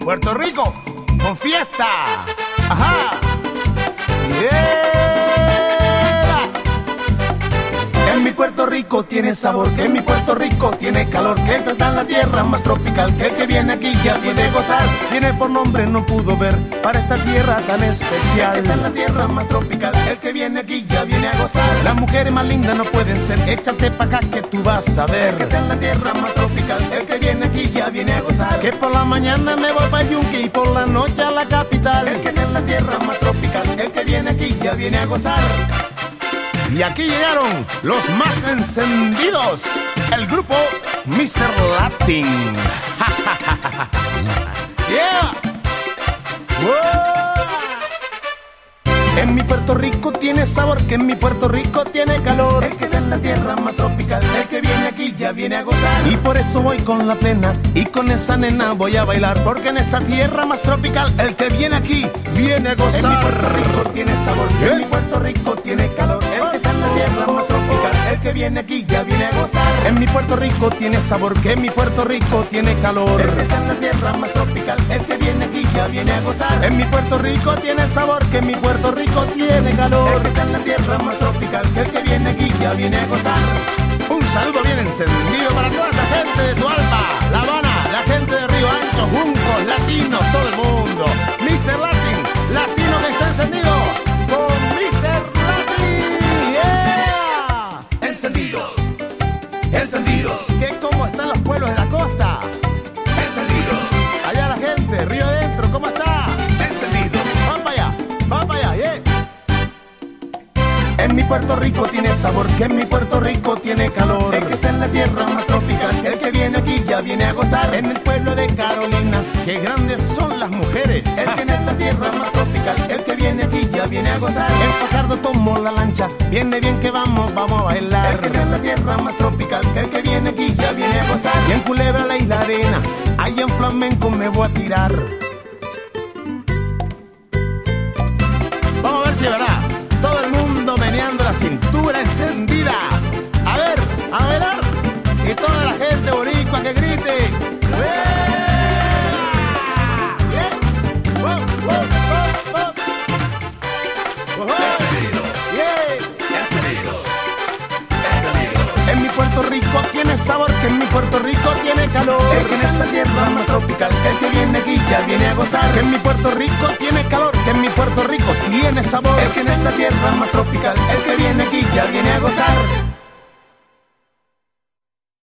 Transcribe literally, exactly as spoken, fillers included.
Puerto Rico, con fiesta. Ajá. Yeah. En mi Puerto Rico tiene sabor, que en mi Puerto Rico tiene calor, que esta está en la tierra más tropical, que el que viene aquí ya viene a gozar. Viene por nombre, no pudo ver, para esta tierra tan especial. Que está en la tierra más tropical, el que viene aquí ya viene a gozar. Las mujeres más lindas no pueden ser, échate pa' acá que tú vas a ver. Que está en la tierra más tropical, el que viene aquí ya viene a gozar. Que por la mañana me voy pa' Yunque y por la noche a la capital. El que está en la tierra más tropical, el que viene aquí ya viene a gozar. Y aquí llegaron los más encendidos, el grupo mister Latin. Yeah. Wow. En mi Puerto Rico tiene sabor, que en mi Puerto Rico tiene calor. El que está en la tierra más tropical, el que viene aquí ya viene a gozar. Y por eso voy con la plena y con esa nena voy a bailar, porque en esta tierra más tropical el que viene aquí viene a gozar. En mi Puerto Rico tiene sabor, que en mi Puerto Rico tiene calor. El que está en la tierra más tropical, el que viene aquí ya viene a gozar. En mi Puerto Rico tiene sabor, que en mi Puerto Rico tiene calor. El que está en la tierra más tropical, el que viene aquí ya viene a gozar. En mi Puerto Rico tiene sabor, que en mi Puerto Rico tiene calor. El que está en la tierra más tropical, que el que viene aquí ya viene a gozar. Un saludo bien encendido para toda esa gente de Tualpa, La Habana, la gente de Río Ancho, Juncos, latinos, todo el mundo. mister Latin, latino que está encendido con mister Latin. Yeah. Encendidos, encendidos. ¿Qué cómo están los pueblos de la costa? Encendidos. Allá la gente, Río Adentro, ¿cómo está? Encendidos. Van para allá, van para allá, yeah. En mi Puerto Rico tiene sabor, que en mi Puerto Rico tiene calor. El que está en la tierra más tropical, el que viene aquí ya viene a gozar. En el pueblo de Carolina, qué grandes son las mujeres. El que en esta tierra más tropical, el que viene aquí ya viene a gozar. En Fajardo tomó la lancha, viene bien que vamos, vamos a bailar. El que está en la tierra más tropical, el que viene aquí ya viene a gozar. Y en Culebra, la Isla Arena, allá en flamenco me voy a tirar. Vamos a ver si es verdad. Todo el mundo meneando la cintura encendida. A ver, a bailar. Y toda la gente boricua que grite. Yeah. Oh, oh, oh, oh. Oh, oh. Yeah. En mi Puerto Rico tiene sabor, que en mi Puerto Rico tiene calor. El que en esta tierra más tropical, el que viene aquí ya viene a gozar. Que en mi Puerto Rico tiene calor, que en mi Puerto Rico tiene sabor. El que en esta tierra más tropical, el que viene aquí ya viene a gozar.